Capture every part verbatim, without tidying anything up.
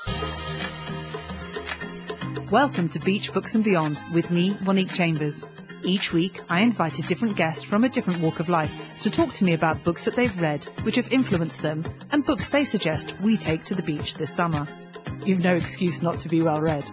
Welcome to Beach Books and Beyond with me, Monique Chambers. Each week, I invite a different guest from a different walk of life to talk to me about books that they've read, which have influenced them, and books they suggest we take to the beach this summer. You've no excuse not to be well read.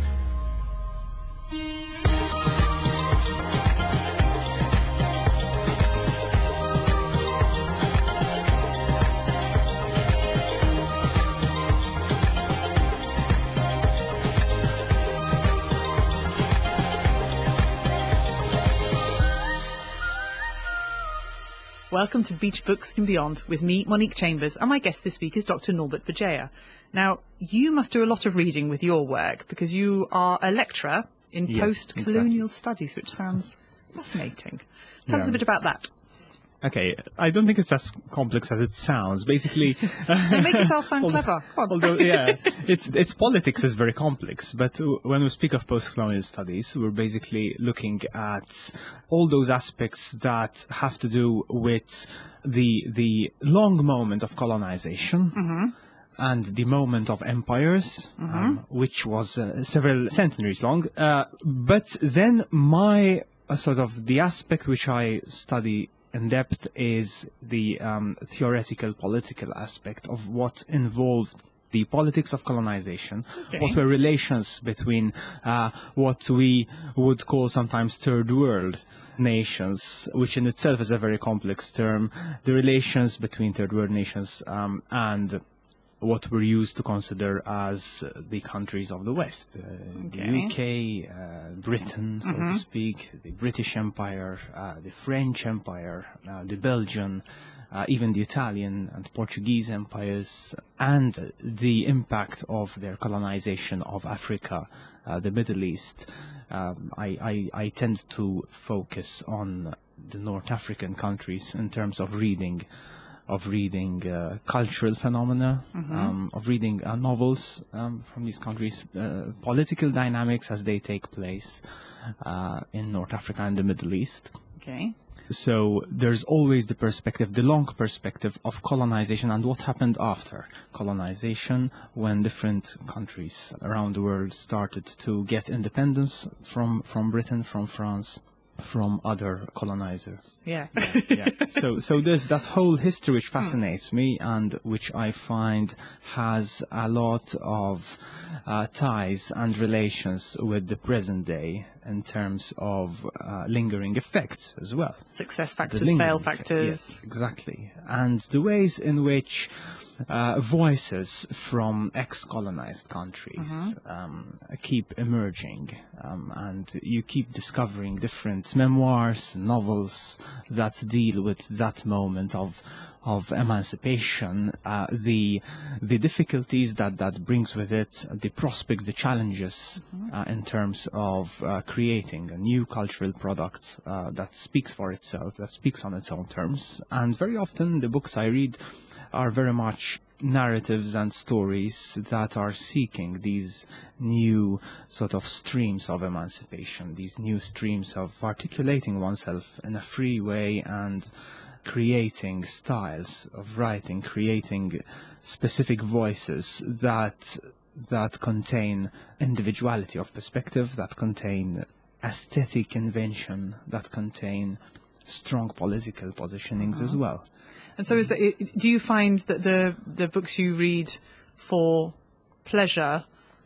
Welcome to Beach Books and Beyond with me, Monique Chambers, and my guest this week is Doctor Norbert Bergea. Now, you must do a lot of reading with your work because you are a lecturer in yes, post-colonial exactly. studies, which sounds fascinating. Tell yeah. us a bit about that. Okay, I don't think it's as complex as it sounds. Basically, They make it all sound clever. although, yeah, it's its politics is very complex. But when we speak of post-colonial studies, we're basically looking at all those aspects that have to do with the the long moment of colonization. Mm-hmm. And the moment of empires, Mm-hmm. um, which was uh, several centuries long. Uh, but then my uh, sort of the aspect which I study in depth is the um, theoretical political aspect of what involved the politics of colonization, Okay. what were relations between uh, what we would call sometimes third world nations, which in itself is a very complex term, the relations between third world nations um, and what we're used to consider as the countries of the West, uh, Okay. the U K, uh, Britain, so Mm-hmm. to speak, the British Empire, uh, the French Empire, uh, the Belgian, uh, even the Italian and Portuguese empires, and the impact of their colonization of Africa, uh, the Middle East. Um, I, I, I tend to focus on the North African countries in terms of reading of reading uh, cultural phenomena, Mm-hmm. um, of reading uh, novels um, from these countries, uh, political dynamics as they take place uh, in North Africa and the Middle East. Okay. So there's always the perspective, the long perspective of colonization and what happened after colonization when different countries around the world started to get independence from, from Britain, from France, from other colonizers. Yeah. yeah. So, so there's that whole history which fascinates me and which I find has a lot of uh, ties and relations with the present day in terms of uh, lingering effects as well. Success The factors, lingering fail effect- factors. Yes, exactly. And the ways in which uh, voices from ex-colonized countries um, keep emerging, um, and you keep discovering different memoirs, novels that deal with that moment of of emancipation, uh, the the difficulties that that brings with it, the prospects, the challenges uh, in terms of uh, creating a new cultural product uh, that speaks for itself, that speaks on its own terms. And very often the books I read are very much narratives and stories that are seeking these new sort of streams of emancipation, these new streams of articulating oneself in a free way and creating styles of writing, creating specific voices that that contain individuality of perspective, that contain aesthetic invention, that contain strong political positionings Mm-hmm. as well. And so is that, do you find that the, the books you read for pleasure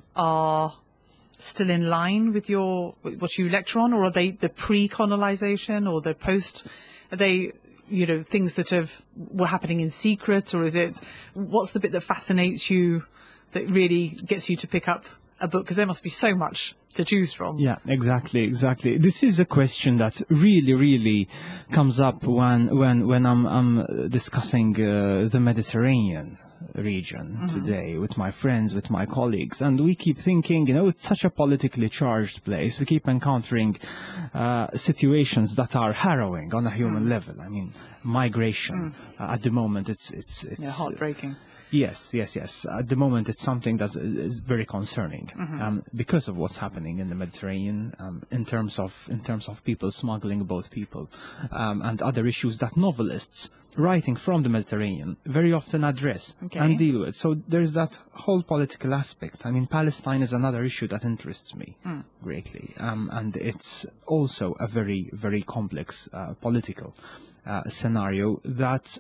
are still in line with your what you lecture on, or are they the pre-colonization or the post? Are they, you know, things that have were happening in secret, or is it, what's the bit that fascinates you that really gets you to pick up a book? Because there must be so much to choose from. Yeah, exactly, exactly. This is a question that really, really comes up when when when I'm I'm discussing uh, the Mediterranean region Mm-hmm. today with my friends, with my colleagues, and we keep thinking, you know, it's such a politically charged place. We keep encountering uh, situations that are harrowing on a human Mm. level. I mean, migration Mm. uh, at the moment, it's it's it's Yeah, heartbreaking. Yes, yes, yes. At the moment, it's something that is very concerning Mm-hmm. um, because of what's happening happening in the Mediterranean um, in terms of in terms of people smuggling boat people um, and other issues that novelists writing from the Mediterranean very often address Okay. and deal with. So there's that whole political aspect. I mean, Palestine is another issue that interests me Mm. greatly, um, and it's also a very, very complex uh, political uh, scenario that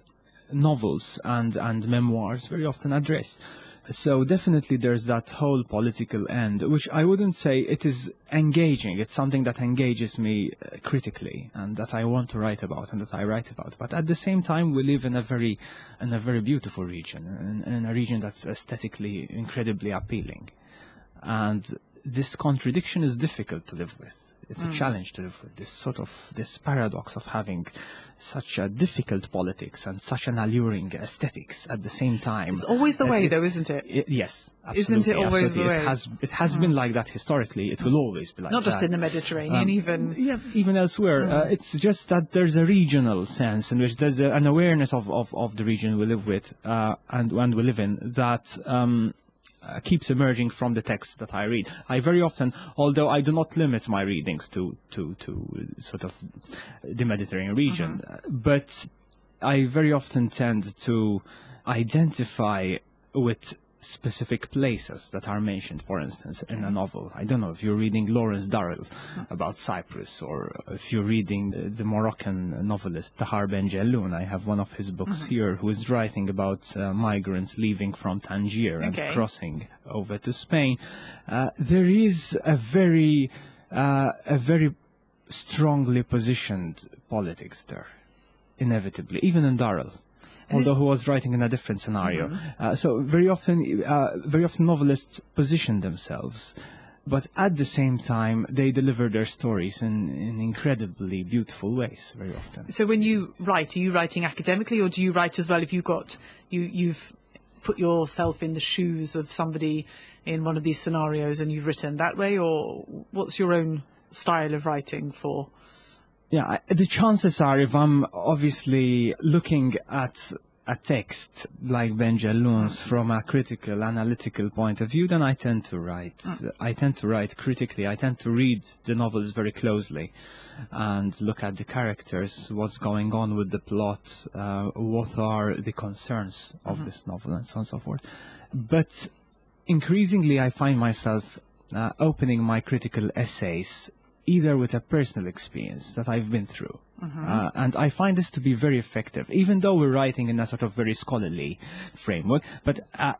novels and, and memoirs very often address. So definitely there's that whole political end, which I wouldn't say it is engaging. It's something that engages me uh, critically and that I want to write about and that I write about. But at the same time, we live in a very, in a very beautiful region, in, in a region that's aesthetically incredibly appealing. And this contradiction is difficult to live with. It's a challenge to live with, this sort of, this paradox of having such a difficult politics and such an alluring aesthetics at the same time. It's always the As way, it's- though, isn't it? I- yes, Isn't it absolutely, always absolutely. the way? It has, it has been like that historically. It will always be like Not just that. in the Mediterranean, Um, even. Yeah, even elsewhere. Uh, it's just that there's a regional sense in which there's a, an awareness of, of, of the region we live with uh, and, and we live in that um, uh, keeps emerging from the texts that I read. I very often, although I do not limit my readings to, to, to sort of the Mediterranean region, uh, but I very often tend to identify with specific places that are mentioned, for instance, in a novel. I don't know if you're reading Lawrence Durrell about Cyprus, or if you're reading the, the Moroccan novelist Tahar Ben Jelloun. I have one of his books here who is writing about uh, migrants leaving from Tangier and Okay. crossing over to Spain. Uh, there is a very, uh, a very strongly positioned politics there, inevitably, even in Durrell. Although he was writing in a different scenario, uh, so very often, uh, very often novelists position themselves, but at the same time they deliver their stories in, in incredibly beautiful ways. Very often. So when you write, are you writing academically, or do you write as well if you've got, you, you've put yourself in the shoes of somebody in one of these scenarios and you've written that way, or what's your own style of writing for? Yeah, I, the chances are, if I'm obviously looking at a text like Ben Jelloun's from a critical, analytical point of view, then I tend to write. I tend to write critically. I tend to read the novels very closely and look at the characters, what's going on with the plot, uh, what are the concerns of this novel, and so on and so forth. But increasingly, I find myself uh, opening my critical essays either with a personal experience that I've been through. Uh, and I find this to be very effective, even though we're writing in a sort of very scholarly framework. But uh,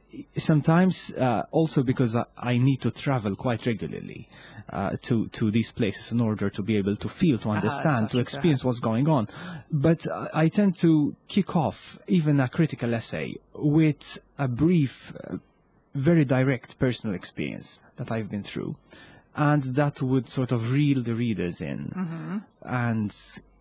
sometimes uh, also because I, I need to travel quite regularly uh, to, to these places in order to be able to feel, to understand, exactly, to experience what's going on. But uh, I tend to kick off even a critical essay with a brief, uh, very direct personal experience that I've been through. And that would sort of reel the readers in Mm-hmm. and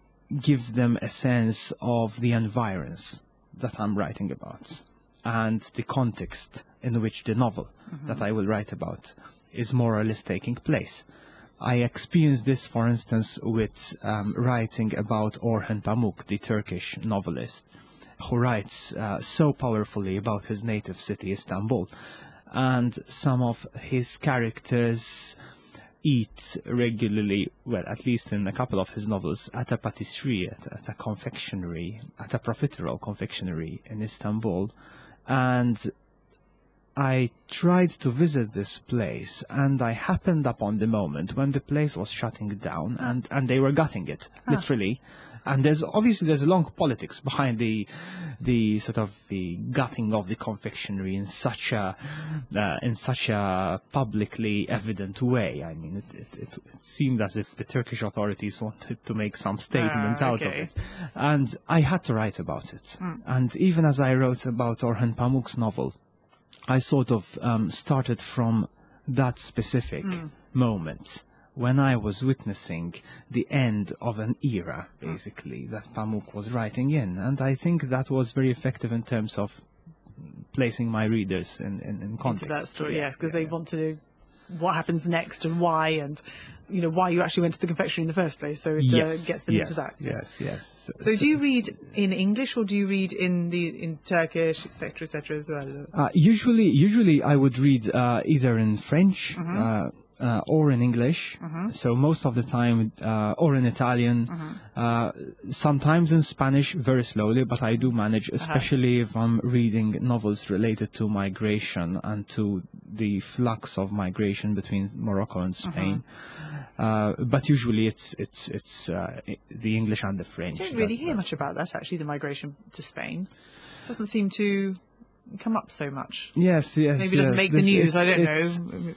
give them a sense of the environs that I'm writing about and the context in which the novel Mm-hmm. that I will write about is more or less taking place. I experienced this, for instance, with um, writing about Orhan Pamuk, the Turkish novelist, who writes uh, so powerfully about his native city, Istanbul. And some of his characters eat regularly, well, at least in a couple of his novels, at a patisserie, at, at a confectionery, at a profiterole confectionery in Istanbul. And I tried to visit this place, and I happened upon the moment when the place was shutting down, and, and they were gutting it, literally. And there's obviously there's a long politics behind the the sort of the gutting of the confectionery in such a uh, in such a publicly evident way. I mean, it, it, it, it seemed as if the Turkish authorities wanted to make some statement Ah, out of okay. it, and I had to write about it. And even as I wrote about Orhan Pamuk's novel, I sort of um, started from that specific moment when I was witnessing the end of an era, basically, that Pamuk was writing in. And I think that was very effective in terms of placing my readers in, in, in context. Into that story, Yeah, yes, because yeah, they yeah. want to know what happens next and why, and you know why you actually went to the confectionery in the first place. So it Yes, uh, gets them yes, into that. So. Yes, yes. So do you read in English or do you read in the in Turkish, et cetera, et cetera, as well? Uh, usually, usually I would read uh, either in French Mm-hmm. uh, uh, or in English. Mm-hmm. So most of the time, uh, or in Italian, Mm-hmm. uh, sometimes in Spanish, very slowly, but I do manage, especially if I'm reading novels related to migration and to the flux of migration between Morocco and Spain. Mm-hmm. Uh, but usually it's it's it's uh, the English and the French. I don't really that- hear much about that, actually, the migration to Spain. Doesn't seem to come up so much. Yes, yes. Maybe it doesn't yes. make the This- news, it's- I don't it's- know.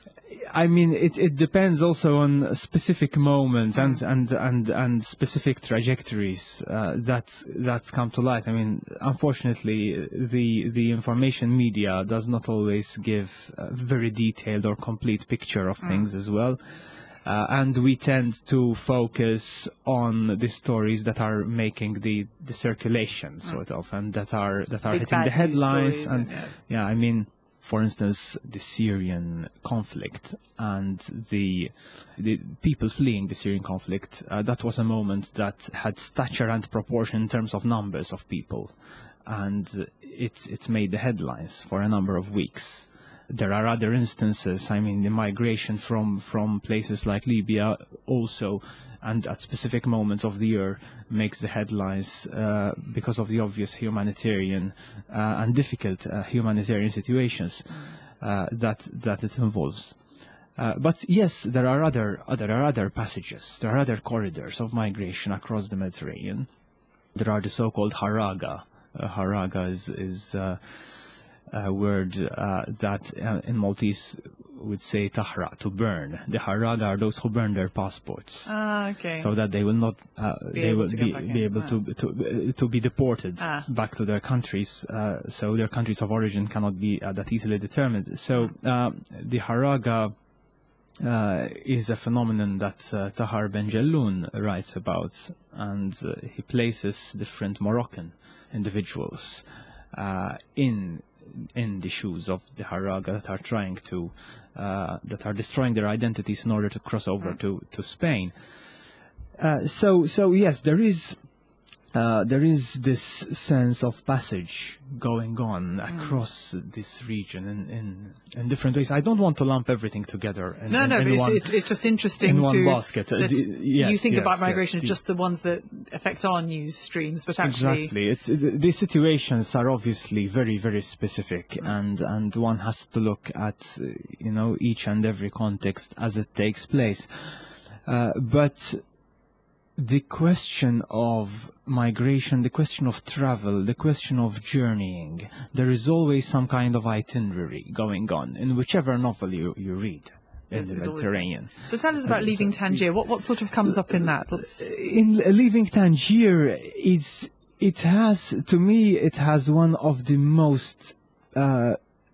I mean, it, it depends also on specific moments and, Mm. and, and, and specific trajectories uh, that that come to light. I mean, unfortunately, the the information media does not always give a very detailed or complete picture of things as well. Uh, and we tend to focus on the stories that are making the, the circulation, sort of, and that are that are Big hitting the bad news headlines. stories And and, yeah. yeah, I mean, for instance, the Syrian conflict and the the people fleeing the Syrian conflict. Uh, that was a moment that had stature and proportion in terms of numbers of people, and it it made the headlines for a number of weeks. There are other instances. I mean, the migration from, from places like Libya also, and at specific moments of the year, makes the headlines uh, because of the obvious humanitarian uh, and difficult uh, humanitarian situations uh, that that it involves. Uh, but yes, there are other uh, there are other passages, there are other corridors of migration across the Mediterranean. There are the so-called haraga. Uh, haraga is is uh, a word uh, that uh, in Maltese would say tahra, to burn. The haraga are those who burn their passports, Ah, okay. so that they will not uh, Be they able will to go be, back be in. able Ah. to to uh, to be deported Ah. back to their countries. Uh, so their countries of origin cannot be uh, that easily determined. So um, the haraga uh, is a phenomenon that uh, Tahar Ben Jelloun writes about, and uh, he places different Moroccan individuals uh, in in the shoes of the haraga that are trying to uh, that are destroying their identities in order to cross over to to Spain. Uh, so so yes, there is uh, there is this sense of passage going on across this region in, in in different ways. I don't want to lump everything together. In, No, in, no, in but it's, one, it's, it's just interesting in one to basket. Uh, that the- yes, you think yes, about yes, migration as the- just the ones that affect our news streams, but actually, Exactly. It's, it, the situations are obviously very, very specific, and, and one has to look at, uh, you know, each and every context as it takes place. Uh, but the question of migration, the question of travel, the question of journeying, there is always some kind of itinerary going on in whichever novel you, you read in There's- the there's always Mediterranean. so tell us about Uh, leaving so- Tangier. What what sort of comes up in that? What's, In leaving Tangier, it's it has to me it has one of the most uh,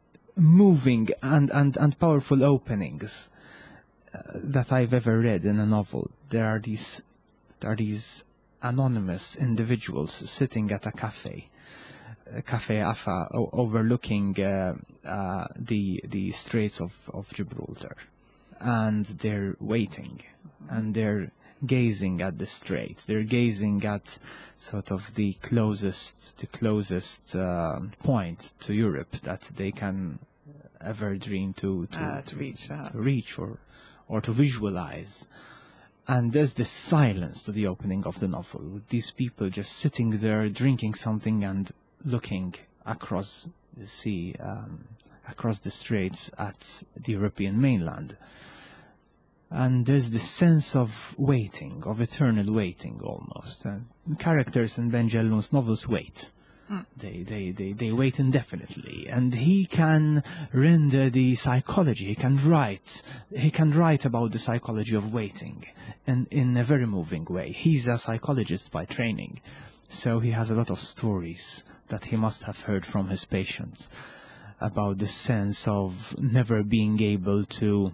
moving and, and, and powerful openings uh, that I've ever read in a novel. There are these there are these anonymous individuals sitting at a cafe, uh, Cafe Afa, o- overlooking uh, uh, the the Straits of, of Gibraltar, and they're waiting, and they're gazing at the straits. They're gazing at sort of the closest, the closest uh, point to Europe that they can ever dream to to, uh, to reach? Uh, to reach or or to visualize. And there's this silence to the opening of the novel, with these people just sitting there drinking something and looking across the sea, um, across the straits at the European mainland. And there's this sense of waiting, of eternal waiting almost. And characters in Ben Jelloun's novels wait. They, they, they, they wait indefinitely, and he can render the psychology, he can write, he can write about the psychology of waiting in, in a very moving way. He's a psychologist by training, so he has a lot of stories that he must have heard from his patients about the sense of never being able to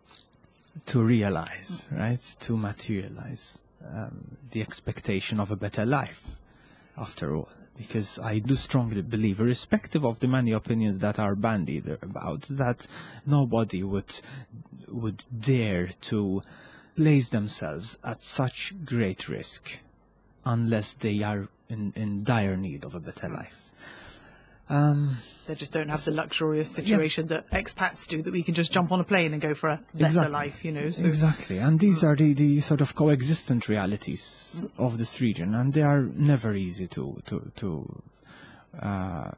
to realize, right, to materialize um, the expectation of a better life, after all. Because I do strongly believe, irrespective of the many opinions that are bandied about, that nobody would would dare to place themselves at such great risk unless they are in, in dire need of a better life. Um, They just don't have the luxurious situation that expats do, that we can just jump on a plane and go for a better Exactly. life, you know. So, Exactly, and these are the, the sort of coexistent realities of this region, and they are never easy to to to. Uh,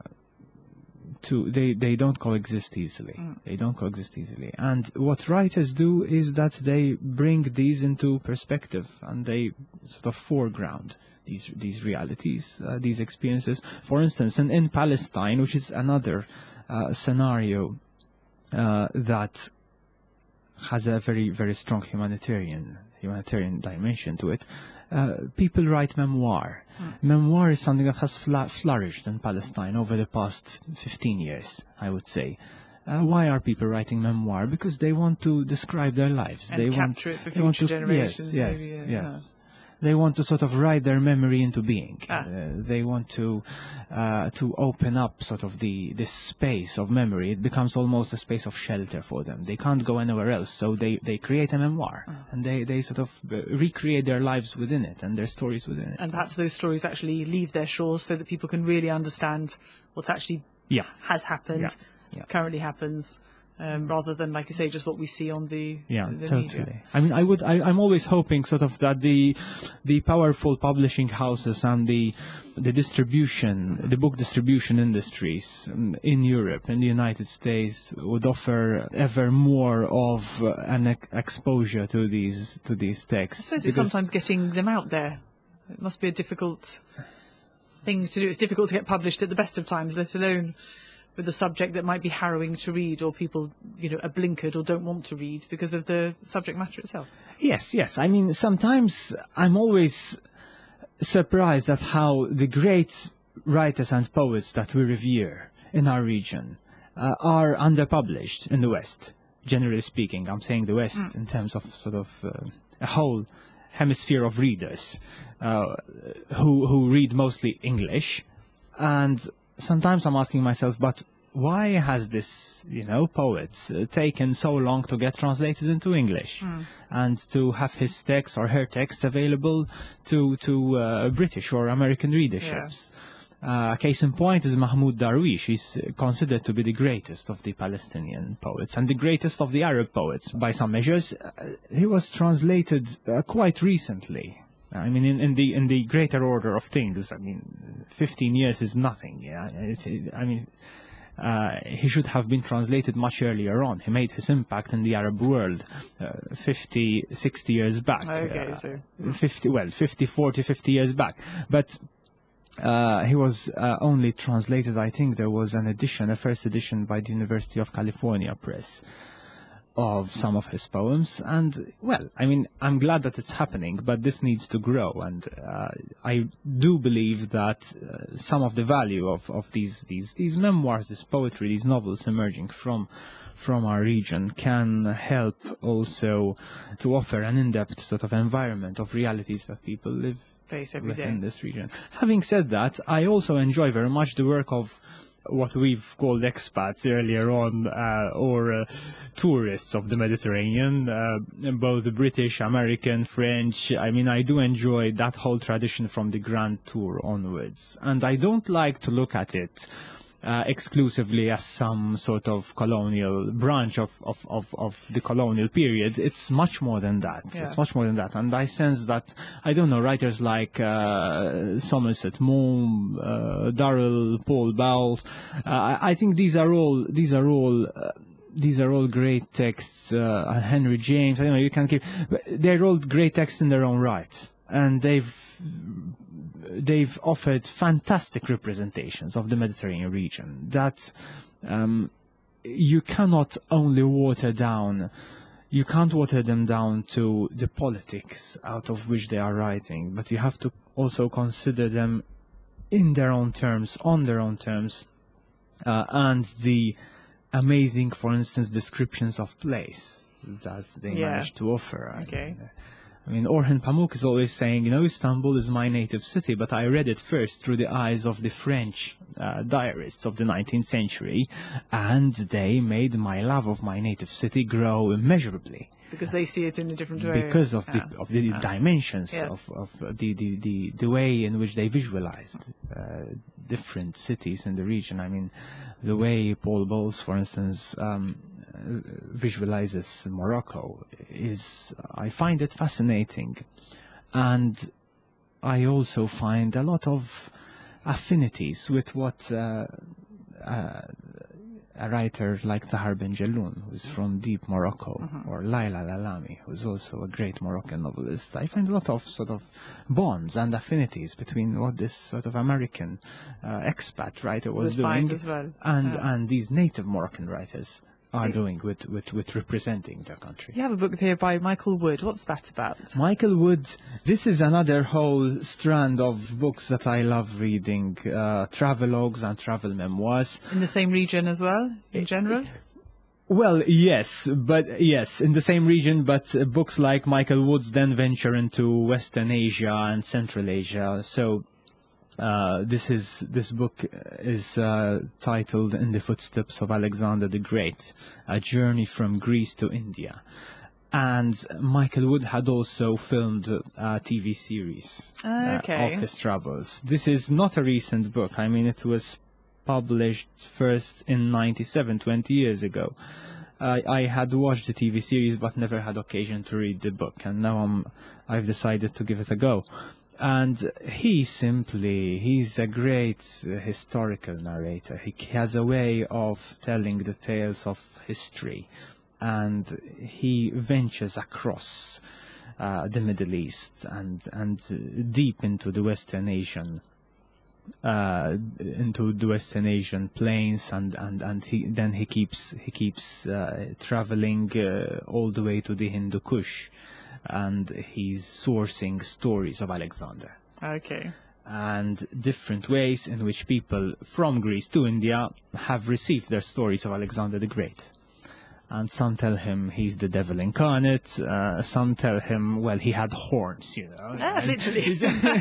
to they they don't coexist easily. Mm. They don't coexist easily. And what writers do is that they bring these into perspective, and they sort of foreground these these realities, uh, these experiences. For instance, in, in Palestine, which is another uh, scenario uh, that has a very very strong humanitarian humanitarian dimension to it. Uh, people write memoir. Mm. Memoir is something that has fla- flourished in Palestine over the past fifteen years, I would say. Uh, why are people writing memoir? Because they want to describe their lives. And they capture want, it for they want future to, generations. Yes, maybe, yes, yeah. yes. They want to sort of write their memory into being. Ah. Uh, they want to uh, to open up sort of the this space of memory. It becomes almost a space of shelter for them. They can't go anywhere else, so they, they create a memoir, Ah. and they, they sort of uh, recreate their lives within it and their stories within it. And perhaps those stories actually leave their shores so that people can really understand what's actually Yeah. has happened, Yeah. Yeah. currently happens, um, rather than, like you say, just what we see on the, Yeah, the totally. media. I mean, I would, I, I'm always hoping sort of that the, the powerful publishing houses and the, the distribution, the book distribution industries um, in Europe, in the United States, would offer ever more of uh, an ex- exposure to these, to these I texts. suppose it's Because- sometimes getting them out there. It must be a difficult thing to do. It's difficult to get published at the best of times, let alone with a subject that might be harrowing to read, or people, you know, are blinkered or don't want to read because of the subject matter itself. Yes, yes. I mean, sometimes I'm always surprised at how the great writers and poets that we revere in our region uh, are underpublished in the West, generally speaking. I'm saying the West Mm. in terms of sort of uh, a whole hemisphere of readers uh, who, who read mostly English. And sometimes I'm asking myself, but why has this, you know, poet uh, taken so long to get translated into English Mm. and to have his text or her text available to to uh, British or American readerships? Uh, case in point is Mahmoud Darwish. He's uh, considered to be the greatest of the Palestinian poets and the greatest of the Arab poets by some measures. Uh, he was translated uh, quite recently. I mean, in, in the in the greater order of things, I mean, fifteen years is nothing. Yeah, If it- I mean, uh, he should have been translated much earlier on. He made his impact in the Arab world uh, fifty, sixty years back. Okay, uh, so fifty, well, fifty, forty, fifty years back. But uh, he was uh, only translated, I think there was an edition, a first edition by the University of California Press of some of his poems. And, well, I mean, I'm glad that it's happening, but this needs to grow. And uh, I do believe that uh, some of the value of, of these, these, these memoirs, this poetry, these novels emerging from from our region can help also to offer an in-depth sort of environment of realities that people live face every day. within this region. Having said that, I also enjoy very much the work of what we've called expats earlier on, uh, or uh, tourists of the Mediterranean, uh, both British, American, French. I mean, I do enjoy that whole tradition from the Grand Tour onwards. And I don't like to look at it Uh, exclusively as some sort of colonial branch of, of, of, of the colonial period. It's much more than that. Yeah. It's much more than that. And I sense that, I don't know, writers like uh, Somerset Maugham, uh, Darrell, Paul Bowles, uh, I, I think these are all, these are all, uh, these are all great texts. Uh, Henry James, I don't know, you can keep, but they're all great texts in their own right. And they've they've offered fantastic representations of the Mediterranean region that um, you cannot only water down, you can't water them down to the politics out of which they are writing, but you have to also consider them in their own terms, on their own terms, uh, and the amazing, for instance, descriptions of place that they Yeah. manage to offer. Okay. I mean, Orhan Pamuk is always saying, you know, Istanbul is my native city, but I read it first through the eyes of the French uh, diarists of the nineteenth century, and they made my love of my native city grow immeasurably. Because they see it in a different way. Because of the Yeah. of the Ah. dimensions Yes. of, of the, the, the, the way in which they visualized uh, different cities in the region. I mean, the way Paul Bowles, for instance, um, visualizes Morocco is, I find it fascinating. And I also find a lot of affinities with what uh, uh, a writer like Tahar Ben Jelloun, who's from deep Morocco, mm-hmm. or Laila Lalami, who's also a great Moroccan novelist. I find a lot of sort of bonds and affinities between what this sort of American uh, expat writer was doing as well. and, yeah. and these native Moroccan writers are doing with, with, with representing their country. You have a book here by Michael Wood. What's that about? Michael Wood, this is another whole strand of books that I love reading, uh, travelogues and travel memoirs. In the same region as well, in general? Well, yes, but yes, in the same region, but uh, books like Michael Wood's then venture into Western Asia and Central Asia. So Uh, this is this book is uh, titled "In the Footsteps of Alexander the Great: A Journey from Greece to India," and Michael Wood had also filmed a T V series okay. uh, of his travels. This is not a recent book. I mean, it was published first in ninety-seven, twenty years ago. I, I had watched the T V series but never had occasion to read the book, and now I'm, I've decided to give it a go. And he simply, he's a great uh, historical narrator. He has a way of telling the tales of history, and he ventures across uh, the Middle East and, and uh, deep into the Western Asian uh, into the Western Asian plains, and, and, and he, then he keeps, he keeps uh, traveling uh, all the way to the Hindu Kush. And he's sourcing stories of Alexander. Okay. And different ways in which people from Greece to India have received their stories of Alexander the Great. And some tell him he's the devil incarnate. Uh, some tell him, well, he had horns, you know. Ah, literally.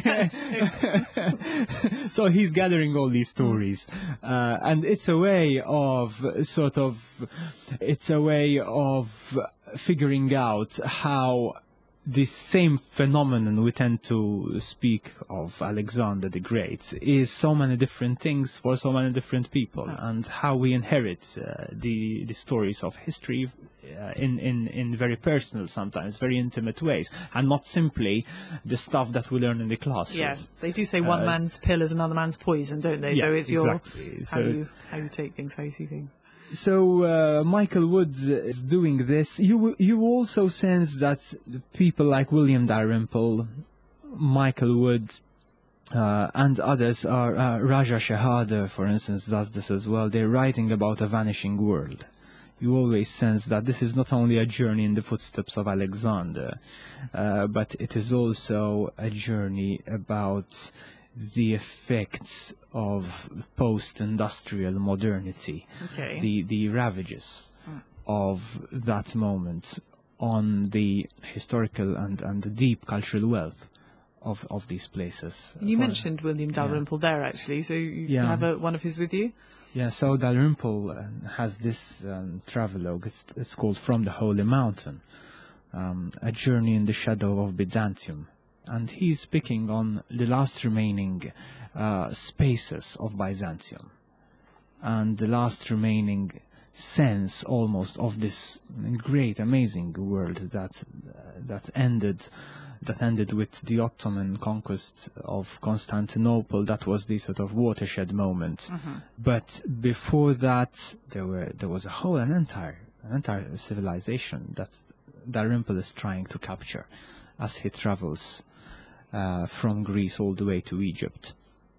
So he's gathering all these stories. Uh, and it's a way of sort of, it's a way of figuring out how this same phenomenon we tend to speak of Alexander the Great is so many different things for so many different people, and how we inherit uh, the the stories of history uh, in, in, in very personal, sometimes very intimate ways, and not simply the stuff that we learn in the classroom. Yes, they do say one uh, man's pill is another man's poison, don't they? Yeah, so it's exactly. your how, so, you, how you take things, how you see things. So uh, Michael Wood is doing this. You you also sense that people like William Dalrymple, Michael Wood, uh, and others are uh, Raja Shehadeh, for instance, does this as well. They're writing about a vanishing world. You always sense that this is not only a journey in the footsteps of Alexander, uh, but it is also a journey about the effects of post-industrial modernity, okay. the, the ravages mm. of that moment on the historical and, and the deep cultural wealth of, of these places. You For, mentioned William Dalrymple yeah. there, actually, so you yeah. have a, one of his with you? Yeah, so Dalrymple uh, has this um, travelogue, it's, it's called From the Holy Mountain, um, a journey in the shadow of Byzantium. And he's picking on the last remaining uh, spaces of Byzantium, and the last remaining sense almost of this great, amazing world that uh, that ended that ended with the Ottoman conquest of Constantinople. That was the sort of watershed moment. Mm-hmm. But before that, there were there was a whole an entire an entire civilization that Dalrymple is trying to capture as he travels Uh, from Greece all the way to Egypt.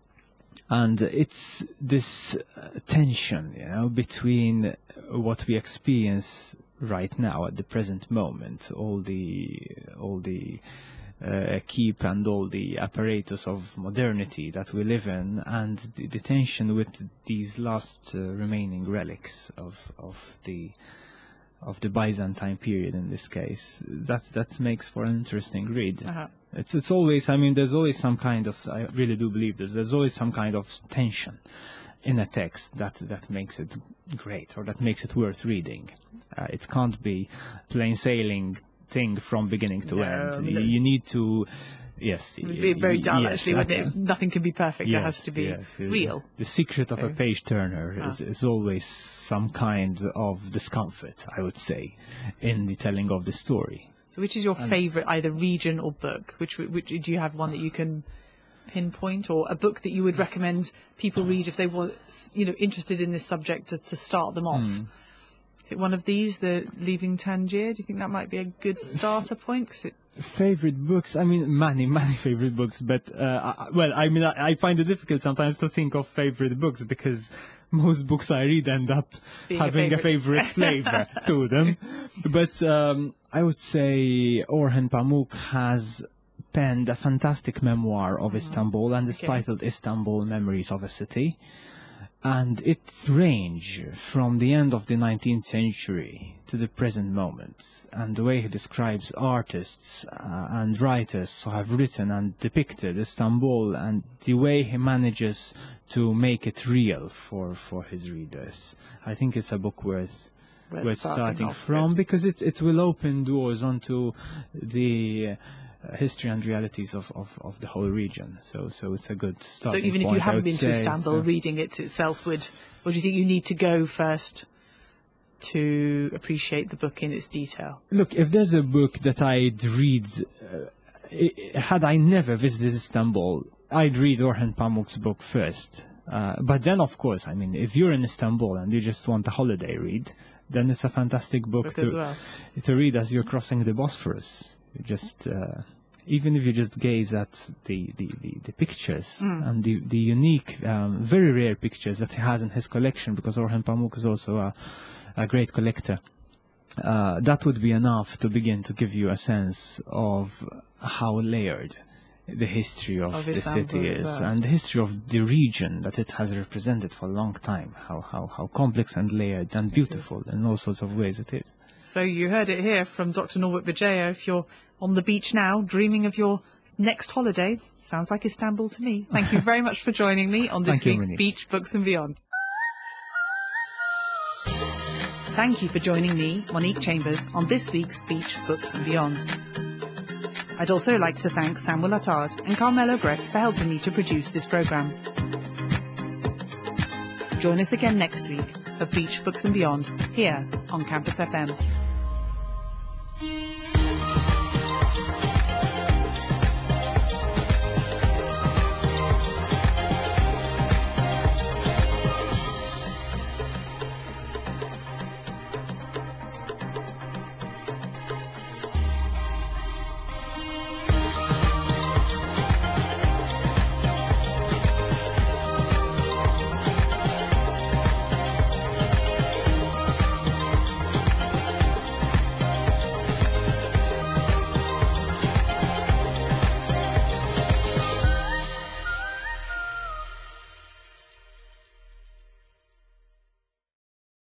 And it's this uh, tension, you know, between what we experience right now at the present moment, all the all the uh, keep and all the apparatus of modernity that we live in, and the, the tension with these last uh, remaining relics of of the of the Byzantine period in this case. That that makes for an interesting read. Uh-huh. It's it's always, I mean, there's always some kind of, I really do believe this, there's always some kind of tension in a text that, that makes it great, or that makes it worth reading. Uh, it can't be plain sailing thing from beginning to no, end. I mean, you, you need to Yes. It would be very dull, yes, actually, wouldn't I- it? Nothing can be perfect. Yes, it has to be yes. real. The secret of a So- page turner is, Ah. is always some kind of discomfort, I would say, in the telling of the story. So which is your favourite, either region or book? Which, which do you have one that you can pinpoint, or a book that you would recommend people read if they were, you know, interested in this subject to, to start them off? Hmm. Is it one of these, the Leaving Tangier? Do you think that might be a good starter point? 'Cause it, Favorite books? I mean, many, many favorite books, but, uh, I, well, I mean, I, I find it difficult sometimes to think of favorite books because most books I read end up Being a having a favourite. favorite flavor to them. But um, I would say Orhan Pamuk has penned a fantastic memoir of Istanbul, and it's Okay. titled Istanbul, Memories of a City. And its range from the end of the nineteenth century to the present moment, and the way he describes artists uh, and writers who have written and depicted Istanbul, and the way he manages to make it real for, for his readers. I think it's a book worth Worth worth starting starting off from, with. because it, it will open doors onto the uh, history and realities of, of, of the whole region. So so it's a good so starting even if point, you I haven't would been to say. Istanbul, So- reading it itself would, or do you think you need to go first to appreciate the book in its detail? Look, if there's a book that I'd read, uh, i- had I never visited Istanbul, I'd read Orhan Pamuk's book first. Uh, but then, of course, I mean, if you're in Istanbul and you just want a holiday read, then it's a fantastic book, Book to, as well. to read as you're crossing the Bosphorus. You just, uh, even if you just gaze at the, the, the, the pictures and the, the unique, um, very rare pictures that he has in his collection, because Orhan Pamuk is also a, a great collector. Uh, that would be enough to begin to give you a sense of how layered the history of, Of the Istanbul city as is, well. and the history of the region that it has represented for a long time, how, how, how complex and layered and beautiful in all sorts of ways it is. So you heard it here from Doctor Norbert Bajaya. If you're on the beach now, dreaming of your next holiday, sounds like Istanbul to me. Thank you very much for joining me on this Thank you, week's Monique. Beach Books and Beyond. Thank you for joining me, Monique Chambers, on this week's Beach Books and Beyond. I'd also like to thank Samuel Attard and Carmelo Breck for helping me to produce this programme. Join us again next week for Beach Books and Beyond, here on Campus F M.